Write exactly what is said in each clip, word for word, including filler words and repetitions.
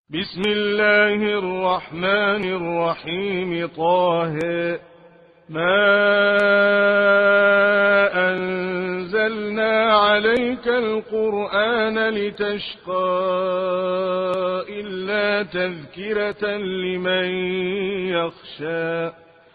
بسم الله الرحمن الرحيم. طه ما أنزلنا عليك القرآن لتشقى إلا تذكرة لمن يخشى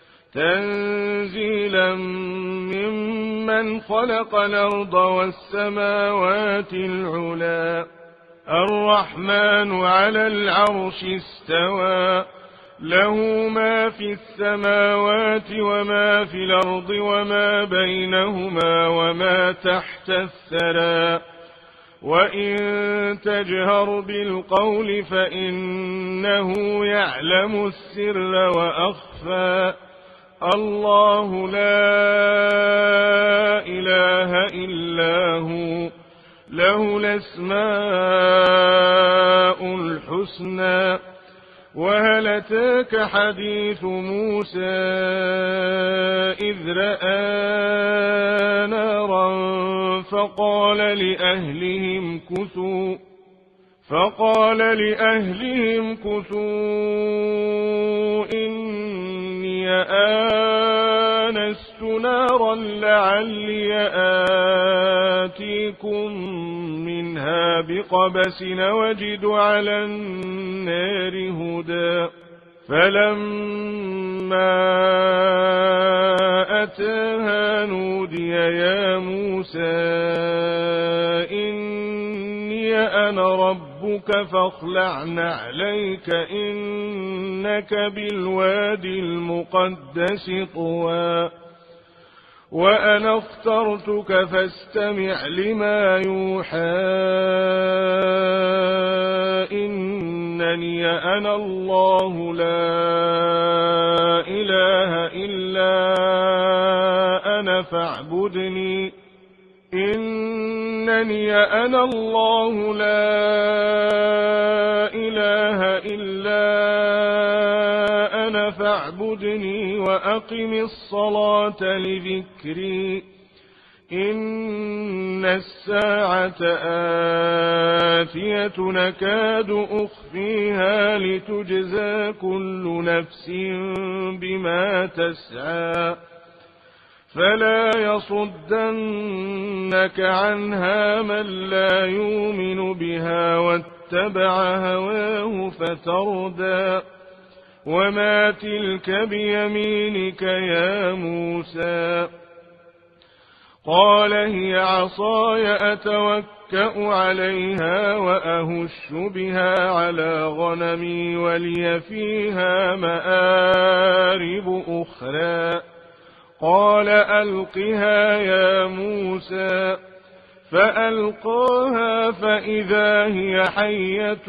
تنزيلا ممن خلق الأرض والسماوات العلى الرحمن على العرش استوى له ما في السماوات وما في الأرض وما بينهما وما تحت الثرى وإن تجهر بالقول فإنه يعلم السر وأخفى الله لا إله إلا هو له الأسماء الحسنى. وهل أتاك حديث موسى إذ رأى نارا فقال لأهلهم كثوا فقال لأهلهم كثوا إني آنست نارا لعلي آتيكم منها بقبس وجد على النار هدى. فلما أتاها نودي يا موسى إني أنا ربك فاخلع نعليك إنك بالوادي المقدس طوى وأنا اخترتك فاستمع لما يوحى إنني أنا الله لا إله إلا أنا فاعبدني إنني أنا الله لا إله إلا أنا فاعبدني وأقم الصلاة لذكري إن الساعة آتية نكاد أخفيها لتجزى كل نفس بما تسعى فلا يصدنك عنها من لا يؤمن بها واتبع هواه فتردى. وما تلك بيمينك يا موسى قال هي عصاي أتوكأ عليها وأهش بها على غنمي ولي فيها مآرب أخرى قال ألقها يا موسى فألقاها فإذا هي حية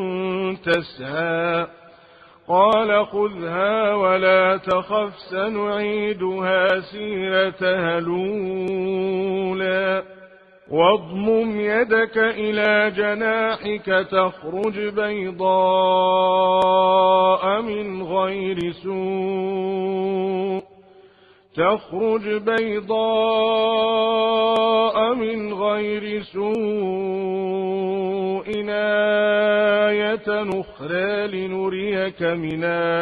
تسعى قال خذها ولا تخف سنعيدها سيرتها الأولى واضمم يدك إلى جناحك تخرج بيضاء من غير سوء تخرج بيضاء من غير سوء آية أخرى لنريك من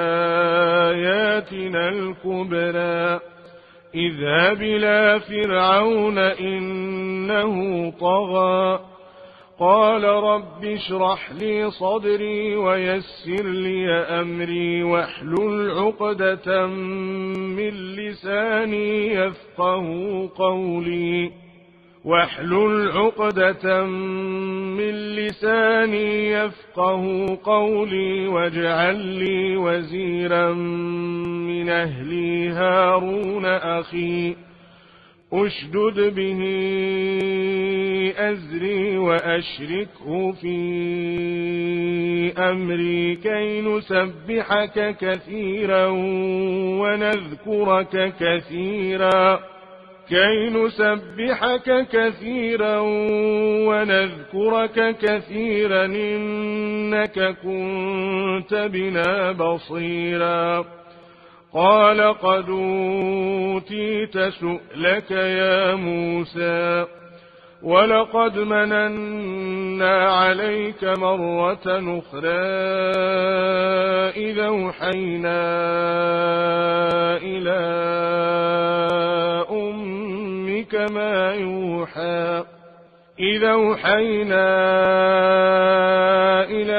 آياتنا الكبرى اذهب إلى فرعون إنه طغى قال رب اشرح لي صدري ويسر لي أمري واحلل عقدة من لساني يفقه قولي واحلل عقدة من لساني يفقه قولي واجعل لي وزيرا من أهلي هارون أخي أشدد به أزري وأشركه في أمري كي نسبحك كثيرا ونذكرك كثيرا كي نسبحك كثيرا ونذكرك كثيرا إنك كنت بنا بصيرا قال قد أوتيت سؤلك يا موسى ولقد مننا عليك مرة أخرى إذا أوحينا إلى أمك ما يوحى إذا أوحينا إلى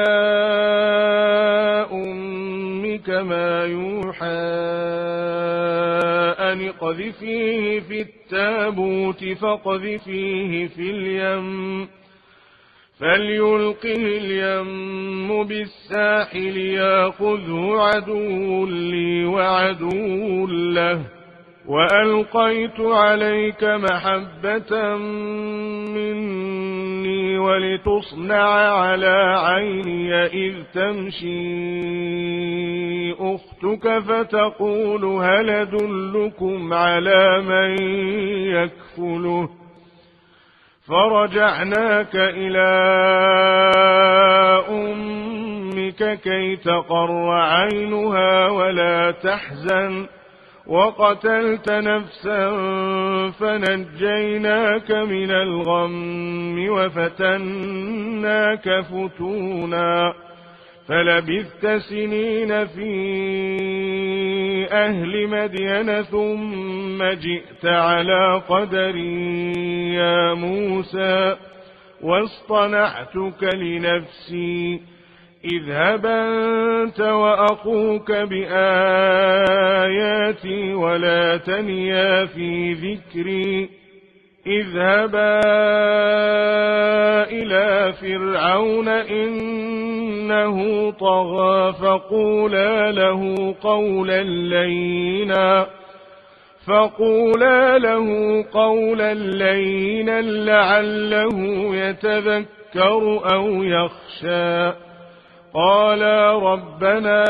أمك ما يوحى أن اقذفيه في التابوت فاقذفيه في اليم فليلقه اليم بالساحل يأخذه عدو لي وعدو له وألقيت عليك محبة مني ولتصنع على عيني إذ تمشي أختك فتقول هل أدلكم على من يكفله فرجعناك إلى أمك كي تقر عينها ولا تحزن وقتلت نفسا فنجيناك من الغم وفتناك فتونا فلبثت سنين في أهل مدين ثم جئت على قدري يا موسى واصطنعتك لنفسي اذهب أنت وأخوك بآياتي ولا تنيا في ذكري اذهبا إلى فرعون إنه طغى فقولا له قولا لينا فقولا له قولا لينا لعله يتذكر أو يخشى قالا ربنا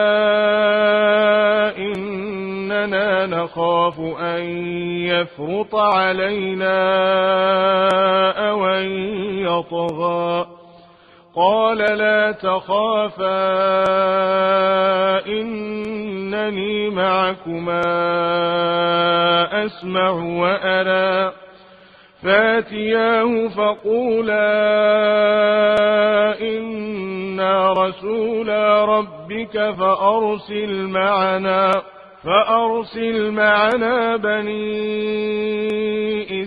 إننا نخاف أن يفرط علينا أو أن يطغى قال لا تخافا إنني معكما أسمع وأرى فاتياه فقولا إنا رسولا ربك فأرسل معنا فأرسل معنا بني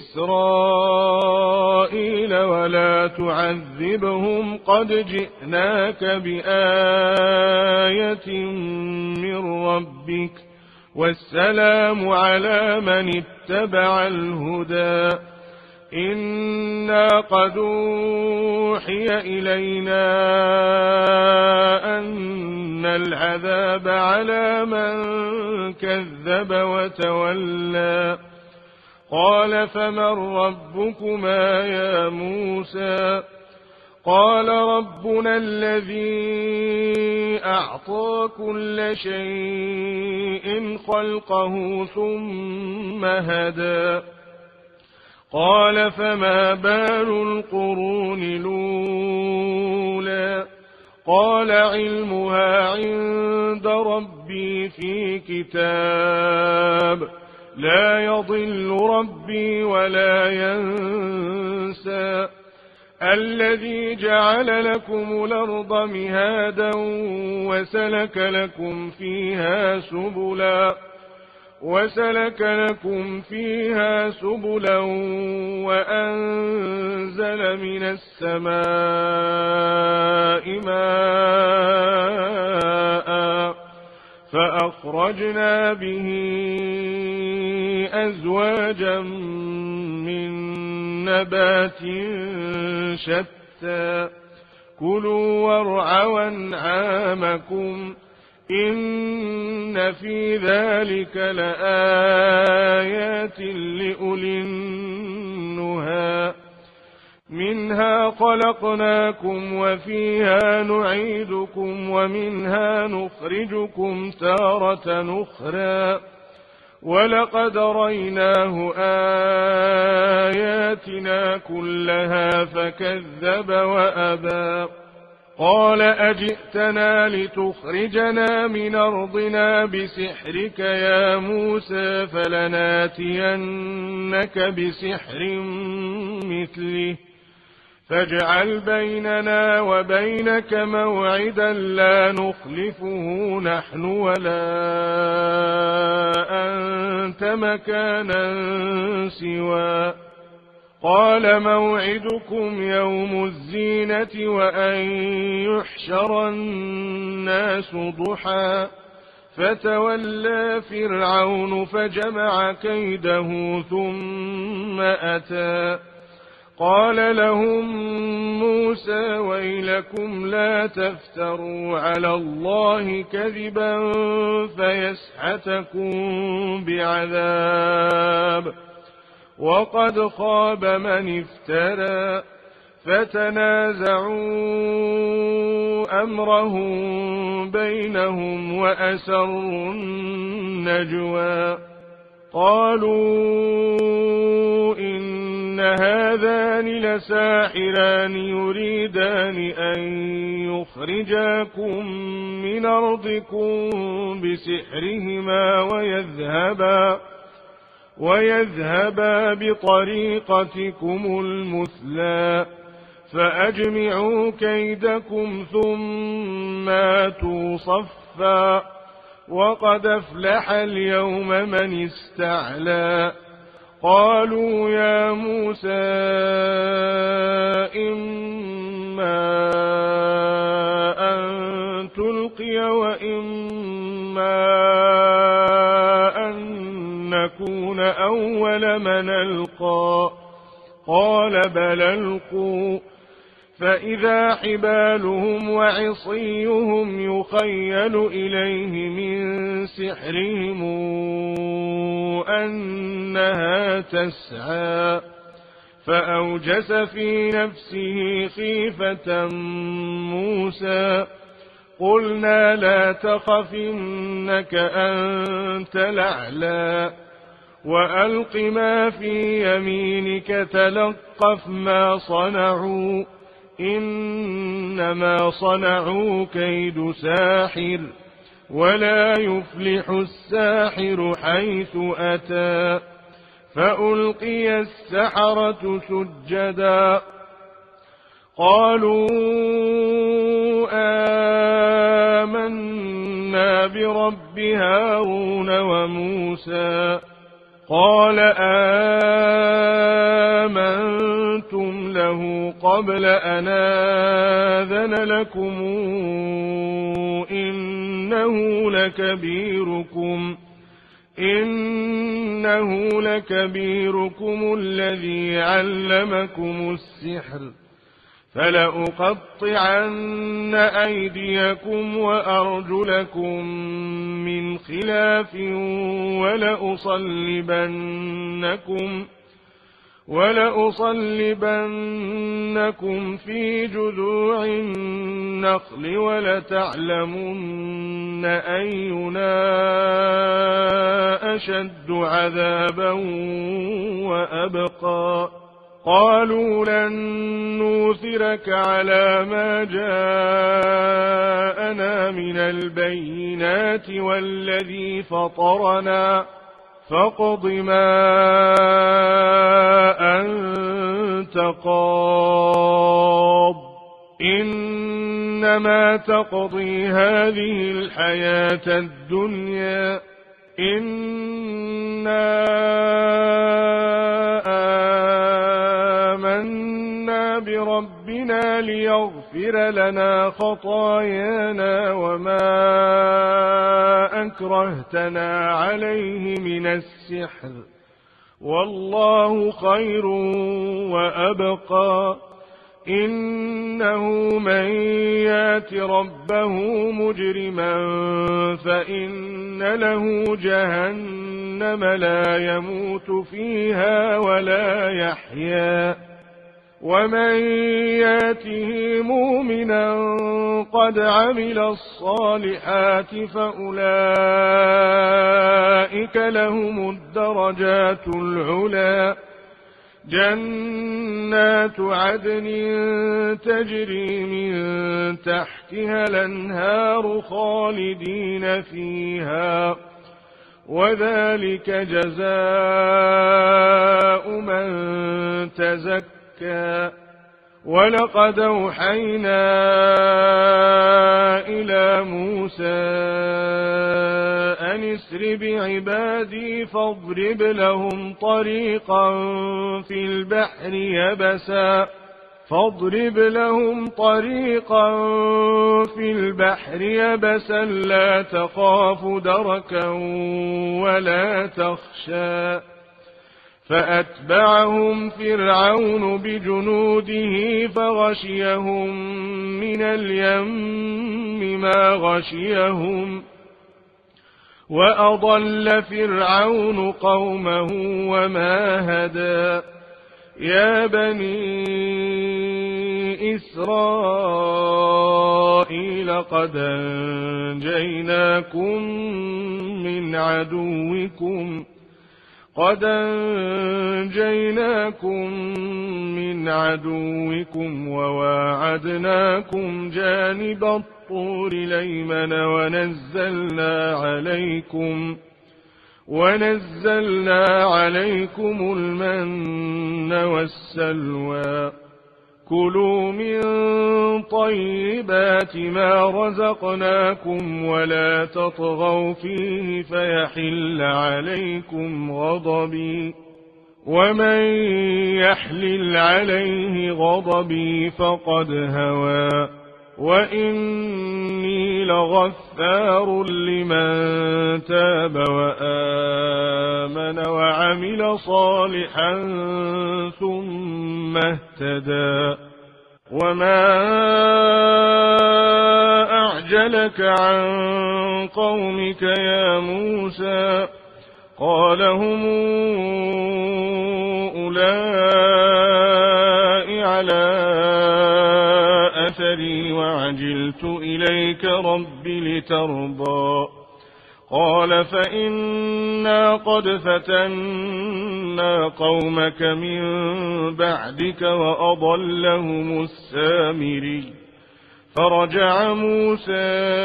إسرائيل ولا تعذبهم قد جئناك بآية من ربك والسلام على من اتبع الهدى إنا قد أوحي إلينا أن العذاب على من كذب وتولى قال فمن ربكما يا موسى قال ربنا الذي أعطى كل شيء خلقه ثم هدى قال فما بال القرون الأولى قال علمها عند ربي في كتاب لا يضل ربي ولا ينسى الذي جعل لكم الأرض مهادا وسلك لكم فيها سبلا وسلك لكم فيها سبلا وأنزل من السماء ماء فأخرجنا به أزواجا من نبات شتى كلوا وارعوا أنعامكم إن في ذلك لآيات لأولي النهى منها خلقناكم وفيها نعيدكم ومنها نخرجكم تارة أخرى ولقد ريناه آياتنا كلها فكذب وأبى قال أجئتنا لتخرجنا من أرضنا بسحرك يا موسى فلناتينك بسحر مثله فاجعل بيننا وبينك موعدا لا نخلفه نحن ولا أنت مكانا سوى قال موعدكم يوم الزينة وأن يحشر الناس ضحى فتولى فرعون فجمع كيده ثم أتى قال لهم موسى ويلكم لا تفتروا على الله كذبا فيسحتكم بعذاب وقد خاب من افترى فتنازعوا أمرهم بينهم وأسروا النجوى قالوا إن هذان لساحران يريدان أن يخرجاكم من أرضكم بسحرهما ويذهبا ويذهبا بطريقتكم المثلى فأجمعوا كيدكم ثم آتوا صفا وقد أفلح اليوم من استعلى قالوا يا موسى إما أن تلقي وإما أن نكون أول من ألقى قال بل ألقوا فإذا حبالهم وعصيهم يخيل إليه من سحرهم أنها تسعى فأوجس في نفسه خيفة موسى قلنا لا تخف إنك أنت الأعلى وألق ما في يمينك تلقف ما صنعوا إنما صنعوا كيد ساحر ولا يفلح الساحر حيث أتى فألقي السحرة سجدا قالوا آمنا برب هارون وموسى قال آمنتم له قبل أن آذن لكم إنه لكبيركم إنه لكبيركم الذي علمكم السحر فلأقطعن أيديكم وأرجلكم من خلاف ولأصلبنكم ولأصلبنكم في جذوع النخل ولتعلمن أينا أشد عذابا وأبقى قالوا لن نوثرك على ما جاءنا من البينات والذي فطرنا فاقض ما أنت قاض إنما تقضي هذه الحياة الدنيا إنا آمنا بربنا ليغفر لنا خطايانا وما أكرهتنا عليه من السحر والله خير وأبقى إنه من يات ربه مجرما فإن له جهنم لا يموت فيها ولا يحيا ومن ياته مؤمنا قد عمل الصالحات فأولئك لهم الدرجات العلى جنات عدن تجري من تحتها الأنهار خالدين فيها وذلك جزاء من تزكى ولقد أوحينا إلى موسى أن اسر بعبادي فاضرب لهم طريقا في البحر يبسا فاضرب لهم طريقا في البحر يبسا لا تخاف دركا ولا تخشى فأتبعهم فرعون بجنوده فغشيهم من اليم ما غشيهم وأضل فرعون قومه وما هدى يا بني إسرائيل قد أنجيناكم من عدوكم قد أنجيناكم من عدوكم وواعدناكم جانب الطور الأيمن ونزلنا عليكم ونزلنا عليكم المن والسلوى كلوا من طيبات ما رزقناكم ولا تطغوا فيه فيحل عليكم غضبي ومن يحلل عليه غضبي فقد هوى وإني لغفار لمن تاب وآمن وعمل صالحا ثم اهتدى وما أعجلك عن قومك يا موسى قال هم أولئك على أثري وعجلت إليك رب لترضى قال فإنا قد فتنا قومك من بعدك وأضلهم السامري فرجع موسى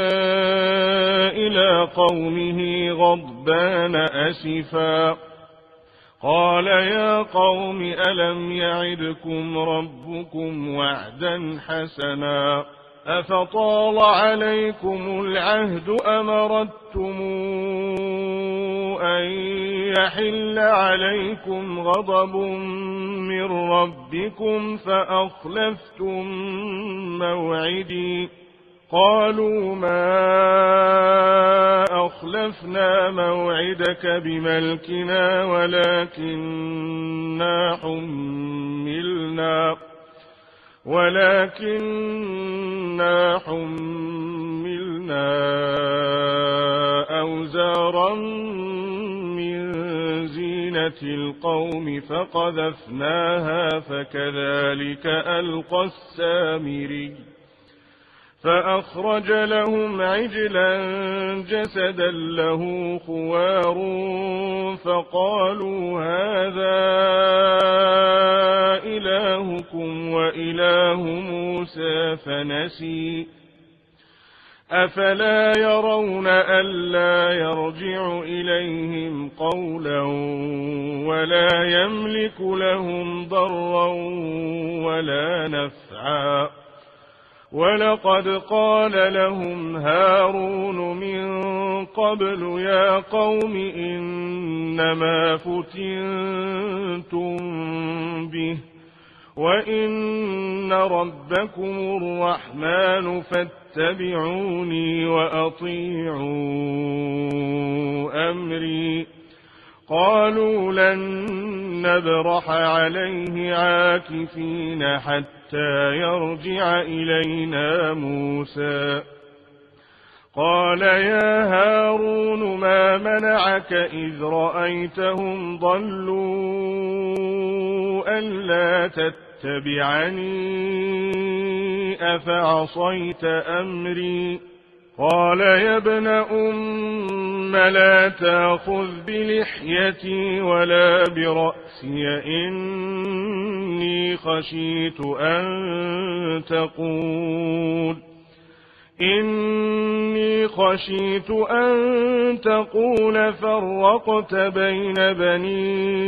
إلى قومه غضبان أسفا قال يا قوم ألم يعدكم ربكم وعدا حسنا أفطال عليكم العهد أم أردتم أن يحل عليكم غضب من ربكم فأخلفتم موعدي قالوا ما أخلفنا موعدك بملكنا ولكننا حملنا ولكننا حملنا أوزارا من زينة القوم فقذفناها فكذلك ألقى السامري فأخرج لهم عجلا جسدا له خوار فقالوا هذا إلهكم وإله موسى فنسي أفلا يرون ألا يرجع إليهم قولا ولا يملك لهم ضرا ولا نفعا ولقد قال لهم هارون من قبل يا قوم إنما فتنتم به وإن ربكم الرحمن فاتبعوني وأطيعوا أمري قالوا لن نبرح عليه عاكفين حتى يرجع إلينا موسى قال يا هارون ما منعك إذ رأيتهم ضلوا ألا تتبعني أفعصيت أمري قال يا ابن أم لا تأخذ بلحيتي ولا برأسي إني خشيت أن تقول إني خشيت أن تقول فرقت بين بني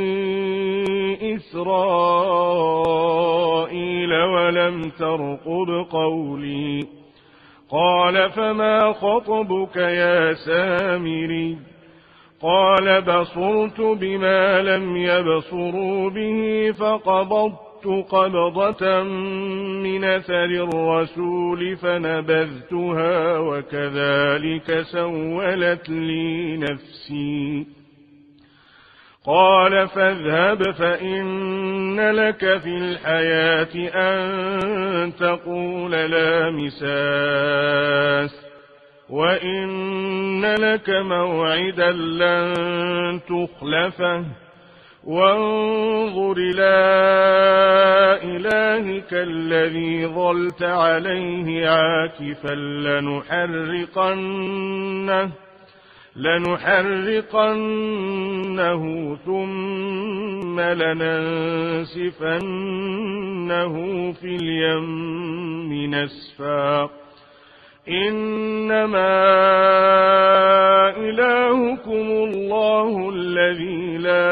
إسرائيل ولم ترقب قولي قال فما خطبك يا سامري قال بصرت بما لم يبصروا به فقبضت قبضة من أثر الرسول فنبذتها وكذلك سولت لي نفسي قال فاذهب فإن لك في الحياة أن تقول لا مساس وإن لك موعدا لن تخلفه وانظر إلى إلهك الذي ظلت عليه عاكفا لنحرقنه لنحرقنه ثم لننسفنه في اليم نسفا إنما إلهكم الله الذي لا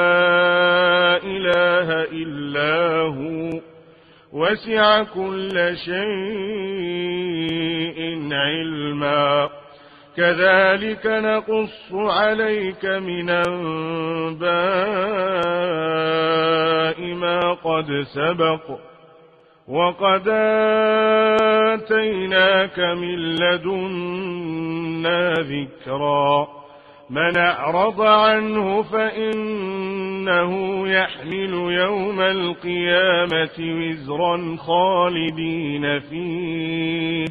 إله إلا هو وسع كل شيء علما كذلك نقص عليك من أنباء ما قد سبق وقد آتيناك من لدنا ذكرا من أعرض عنه فإنه يحمل يوم القيامة وزرا خالدين فيه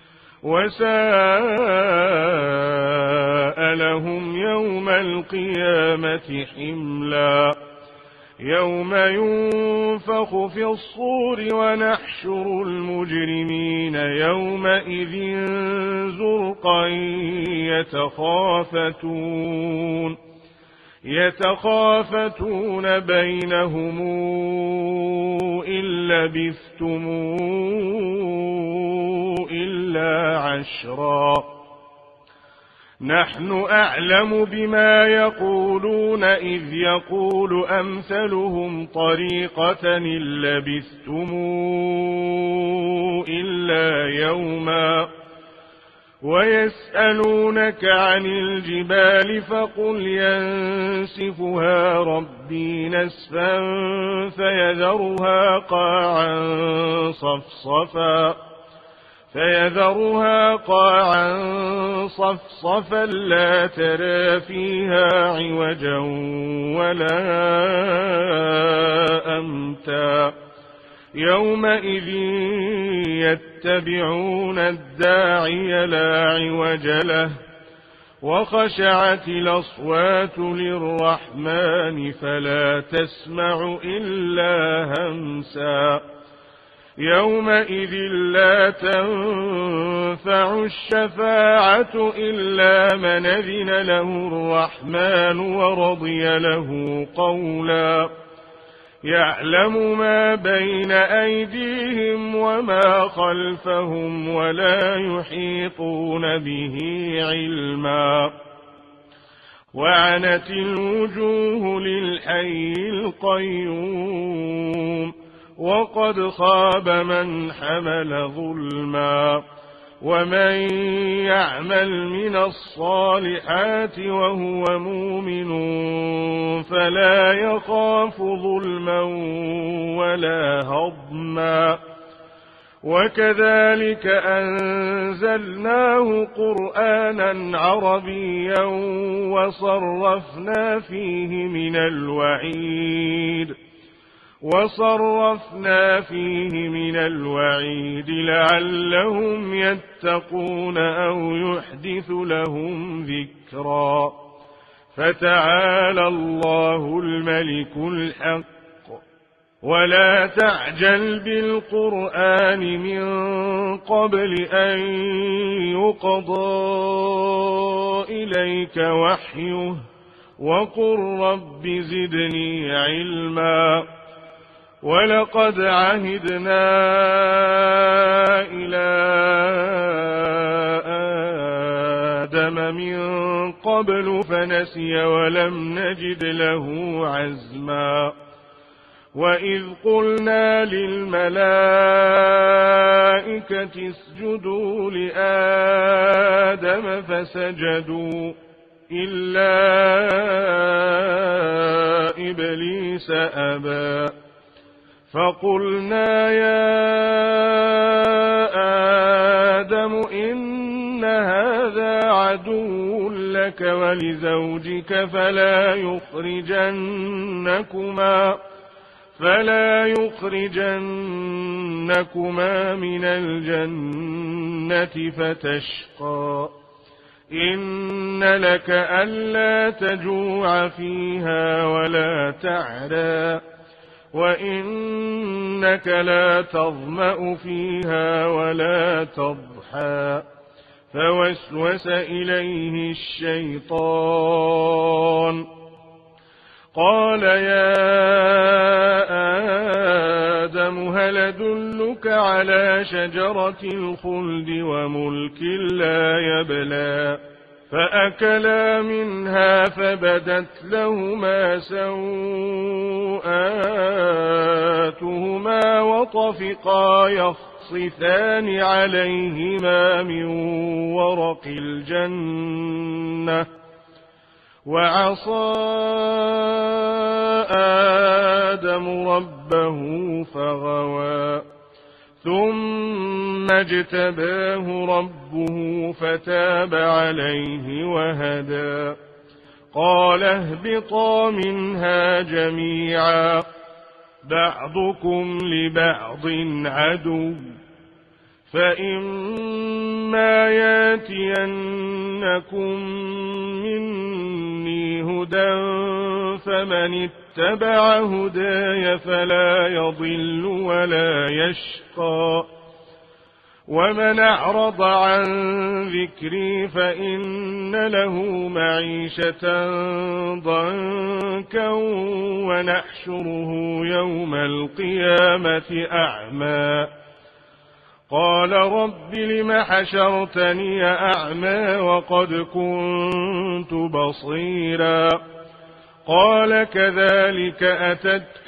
وساء لهم يوم القيامة حملا يوم ينفخ في الصور ونحشر المجرمين يومئذ زرقا يتخافتون يتخافتون بينهم إن لبثتم إلا عشرا نحن أعلم بما يقولون إذ يقول أمثلهم طريقة إن لبثتم إلا يوما ويسألونك عن الجبال فقل ينسفها ربي نسفا فيذرها قاعا صفصفا فيذرها قاعا صفصفا لا ترى فيها عوجا ولا أمتا يومئذ يتبعون الداعي لا عوج له وخشعت الأصوات للرحمن فلا تسمع إلا همسا يومئذ لا تنفع الشفاعة إلا من أذن له الرحمن ورضي له قولا يعلم ما بين أيديهم وما خلفهم ولا يحيطون به علما وعنت الوجوه للحي القيوم وقد خاب من حمل ظلما ومن يعمل من الصالحات وهو مؤمن فلا يخاف ظلما ولا هضما وكذلك أنزلناه قرآنا عربيا وصرفنا فيه من الوعيد وصرفنا فيه من الوعيد لعلهم يتقون أو يحدث لهم ذكرا فتعالى الله الملك الحق ولا تعجل بالقرآن من قبل أن يقضى إليك وحيه وقل رب زدني علما ولقد عهدنا إلى آدم من قبل فنسي ولم نجد له عزما وإذ قلنا للملائكة اسجدوا لآدم فسجدوا إلا إبليس أبى فقلنا يا آدم إن هذا عدو لك ولزوجك فلا يخرجنكما فلا يخرجنكما من الجنة فتشقى إن لك ألا تجوع فيها ولا تعرى وإنك لا تظمأ فيها ولا تضحى فوسوس إليه الشيطان قال يا آدم هل أدلك على شجرة الخلد وملك لا يبلى فأكلا منها فبدت لهما سوآتهما وطفقا يخصفان عليهما من ورق الجنة وعصى آدم ربه فغوى ثم اجتباه ربه فتاب عليه وهدى قال اهبطا منها جميعا بعضكم لبعض عدو فإما ياتينكم مني هدى فمن اتبع هداي فلا يضل ولا يشقى ومن أعرض عن ذكري فإن له معيشة ضنكا ونحشره يوم القيامة أعمى قال رب لم حشرتني أعمى وقد كنت بصيرا قال كذلك أتتك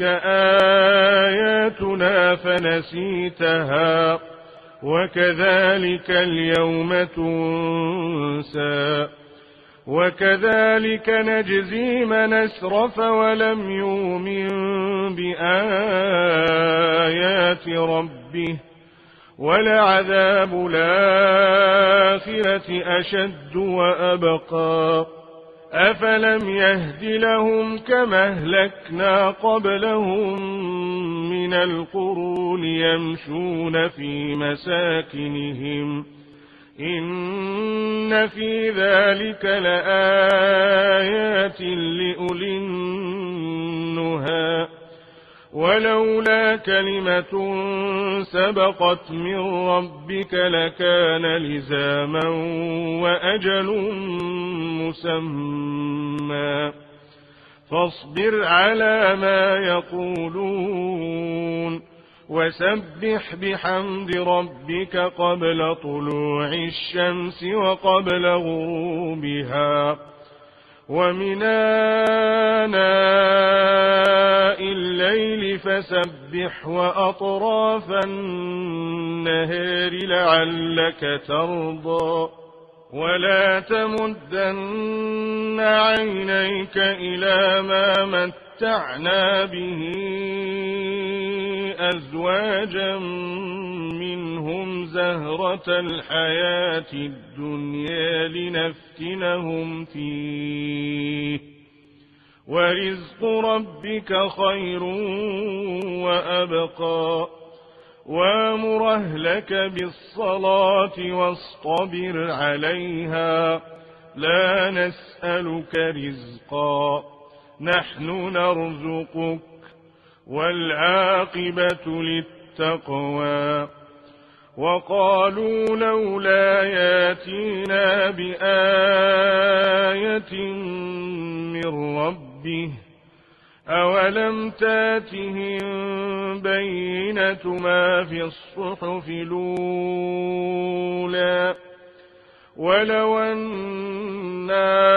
آياتنا فنسيتها وكذلك اليوم تنسى وكذلك نجزي من أسرف ولم يؤمن بآيات ربه ولعذاب الآخرة أشد وأبقى أفلم يهد لهم كما أهلكنا قبلهم من القرون يمشون في مساكنهم إن في ذلك لآيات لأولي النهى ولولا كلمة سبقت من ربك لكان لزاما وأجل مسمى فاصبر على ما يقولون وسبح بحمد ربك قبل طلوع الشمس وقبل غروبها ومن آناء الليل فسبح وأطراف النهار لعلك ترضى ولا تمدن عينيك إلى ما متعنا به أزواجا منهم زهرة الحياة الدنيا لنفتنهم فيه ورزق ربك خير وأبقى وامر أهلك بالصلاة واصطبر عليها لا نسألك رزقا نحن نرزقك والعاقبة للتقوى. وقالوا لولا ياتينا بآية من ربه أولم تاتهم بينة ما في الصحف الأولى ولو أنا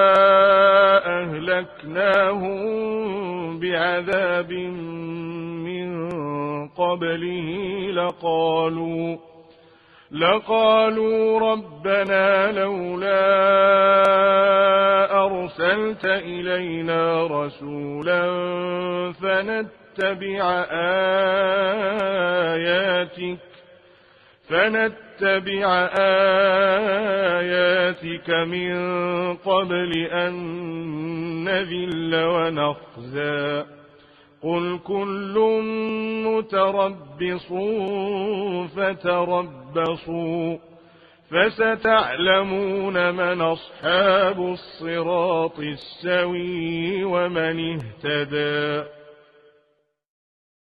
أهلكناهم بعذاب من قبله لقالوا لقالوا ربنا لولا أرسلت إلينا رسولا فنتبع آياتك فنتبع آياتك من قبل أن نذل ونخزى قل كل متربص فتربصوا فستعلمون من أصحاب الصراط السوي ومن اهتدى.